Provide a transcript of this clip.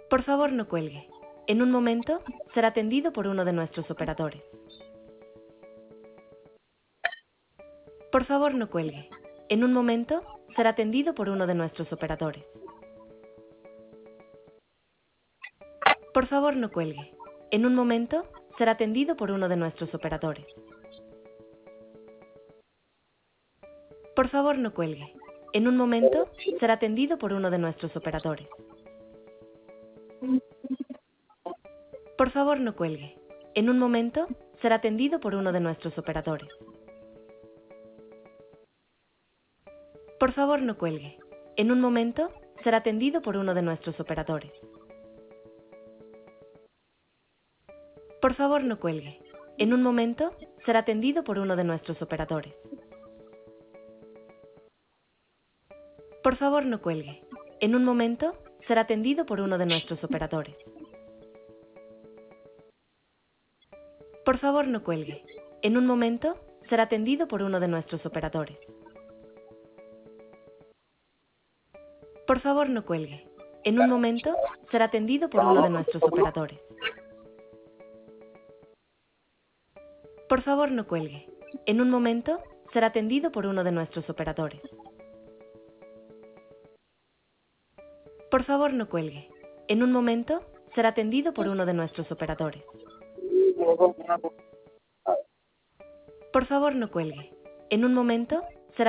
Por favor, no cuelgue. En un momento, será atendido por uno de nuestros operadores. Por favor, no cuelgue. En un momento, será atendido por uno de nuestros operadores. Por favor, no cuelgue. En un momento, será atendido por uno de nuestros operadores. Por favor, no cuelgue. En un momento, será atendido por uno de nuestros operadores. Por favor, no cuelgue. En un momento, será atendido por uno de nuestros operadores. Por favor, no cuelgue. En un momento, será atendido por uno de nuestros operadores. Por favor, no cuelgue. En un momento, será atendido por uno de nuestros operadores. Por favor, no cuelgue. En un momento, será atendido por uno de nuestros operadores. Por favor, no cuelgue. En un momento, será atendido por uno de nuestros operadores. Por favor, no cuelgue. En un momento, será atendido por uno de nuestros operadores. Por favor, no cuelgue. En un momento, será atendido por uno de nuestros operadores. Por favor, no cuelgue. En un momento, será atendido por uno de nuestros operadores. Por favor, no cuelgue. En un momento,